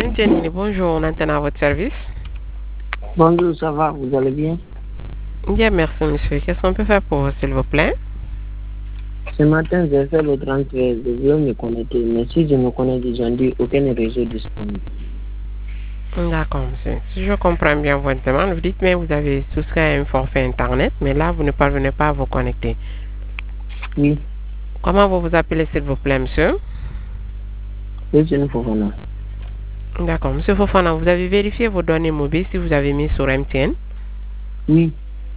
Jenny, bonjour, on entend à votre service. Bonjour, ça va, vous allez bien? Bien, merci monsieur. Qu'est-ce qu'on peut faire pour vous, s'il vous plaît? Ce matin, j'ai fait le transfert, je voulais me connecter, mais si je me connecte, ils ont dit aucun réseau disponible. D'accord, monsieur. Si je comprends bien votre demande, vous dites, mais vous avez souscrit à un forfait Internet, mais là, vous ne parvenez pas à vous connecter. Oui, Comment vous vous appelez, s'il vous plaît, monsieur? c'est une Fofana. D'accord, monsieur Fofana, vous avez vérifié vos données mobiles si vous avez mis sur MTN? Oui,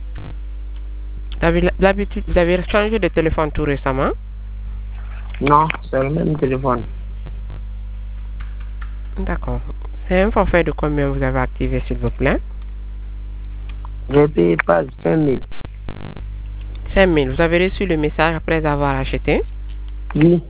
D'habitude, vous avez changé de téléphone tout récemment? non, c'est le même téléphone. D'accord. C'est un forfait de combien vous avez activé, s'il vous plaît? J'ai payé pas 5 000. 5 000. Vous avez reçu le message après avoir acheté? Oui,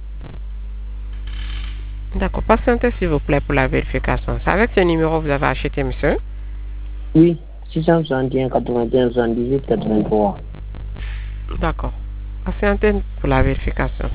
D'accord. Patientez, s'il vous plaît, pour la vérification. C'est avec ce numéro que vous avez acheté, monsieur? oui, 661 81 78 83. D'accord. Patientez pour la vérification.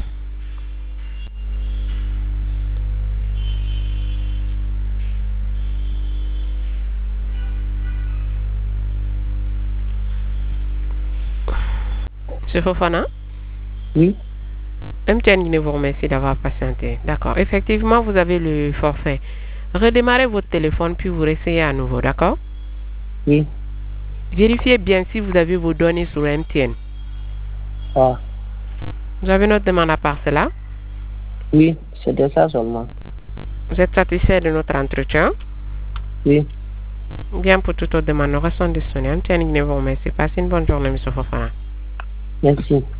Monsieur Fofana? Oui, MTN vous remercie d'avoir patienté. D'accord. Effectivement, vous avez le forfait. Redémarrez votre téléphone puis vous réessayez à nouveau, d'accord? oui, Vérifiez bien si vous avez vos données sur MTN. ah, Vous avez notre demande à part cela? oui, c'était ça seulement. Vous êtes satisfait de notre entretien? Oui, Bien, pour toute autre demande, nous restons disponibles. MTN vous remercie. Passez une bonne journée, monsieur Fofana. merci.